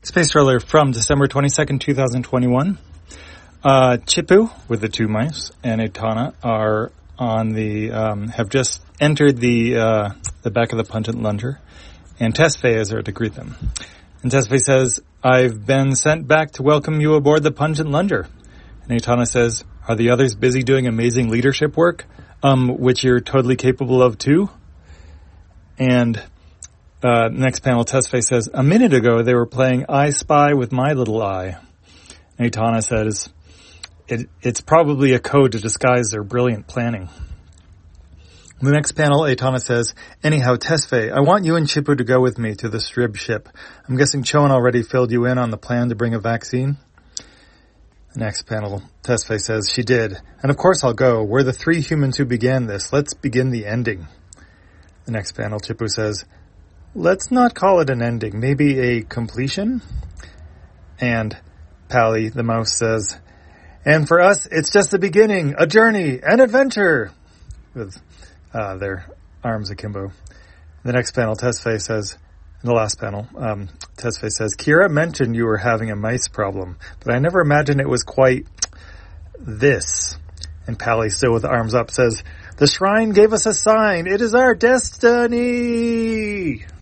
Space Thriller from December 22nd, 2021. Chippu, with the two mice, and Etana are on have just entered the back of the Pungent Lunger, and Tesfaye is there to greet them. And Tesfaye says, "I've been sent back to welcome you aboard the Pungent Lunger." And Etana says, "Are the others busy doing amazing leadership work, which you're totally capable of too?" And next panel, Tesfaye says, "A minute ago they were playing I Spy with my little eye." And Etana says, it's probably a code to disguise their brilliant planning. In the next panel, Etana says, "Anyhow, Tesfaye, I want you and Chippu to go with me to the Strib ship. I'm guessing Choan already filled you in on the plan to bring a vaccine?" The next panel, Tesfaye says, "She did. And of course I'll go. We're the three humans who began this. Let's begin the ending." The next panel, Chippu says, "Let's not call it an ending. Maybe a completion?" And Pally, the mouse, says, "And for us, it's just the beginning, a journey, an adventure," with their arms akimbo. The next panel, Tesfaye says, in the last panel, Tesfaye says, "Kira mentioned you were having a mice problem, but I never imagined it was quite this." And Pally, still with arms up, says, "The shrine gave us a sign. It is our destiny."